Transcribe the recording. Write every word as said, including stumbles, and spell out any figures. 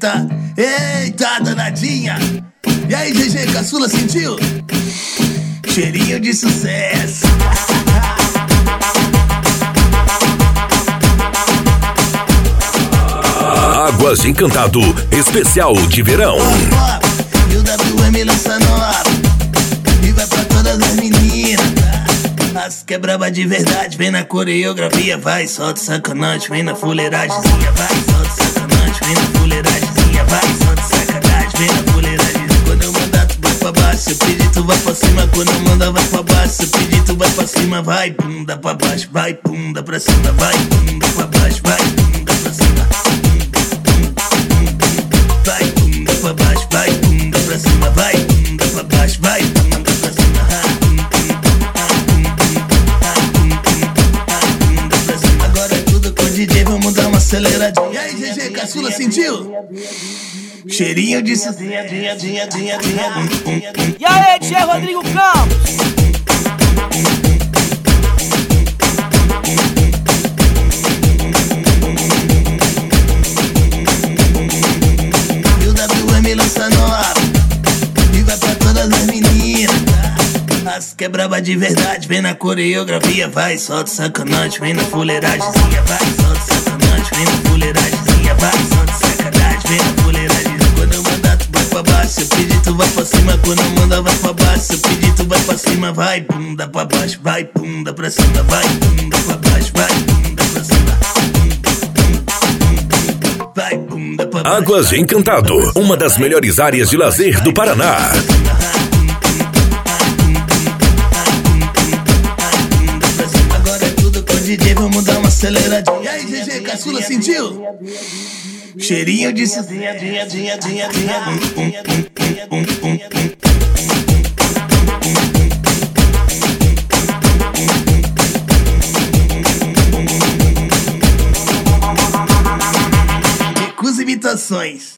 Eita, eita, danadinha. E aí, G G, caçula, sentiu? Cheirinho de sucesso. Águas Encantado, especial de verão. E o W M lança nova e vai pra todas as meninas, tá? As que é braba de verdade, vem na coreografia, vai, solta sacanagem, vem na fuleiragemzinha, vai, solta sacanagem, vem na fuleiragemzinha, vai, solta sacanagem, vem na fuleiragemzinha. Quando eu mandar tu vai pra baixo, se eu pedir tu vai pra cima, quando eu mandar vai pra baixo, se eu pedir tu vai pra cima, vai, bunda pra baixo, vai, bunda pra cima, vai, bunda pra baixo, vai, bunda pra cima. Vai, bunda pra baixo, vai, bunda pra cima, vai, bunda pra baixo, vai, bunda pra cima. Bunda pra cima. Agora é tudo com o D J, vamos dar uma aceleradinha. E aí, G G, caçula, sentiu? Cheirinho de sucesso. E aí, D J Rodrigo Campos? Lança nova e vai pra todas as meninas, tá? As que é braba de verdade, vem na coreografia, vai, solta sacanagem, vem na fuleiragemzinha, vai, solta sacanagem, vem na fuleiragemzinha, vai, solta sacanagem, vem na fuleiragemzinha. Quando eu mandar tu vai pra baixo, se eu pedir tu vai pra cima, quando eu mandar vai pra baixo, se eu pedir tu vai pra cima, vai, bunda pra baixo, vai, bunda pra cima, vai, bunda pra baixo, vai, bunda pra cima. Vai, bunda pra baixo. Águas Encantado, uma das melhores áreas de lazer do Paraná. Agora é tudo com o D J, vamos dar uma aceleradinha. E aí, G G, caçula, sentiu? Cheirinho de sucesso. Imitações.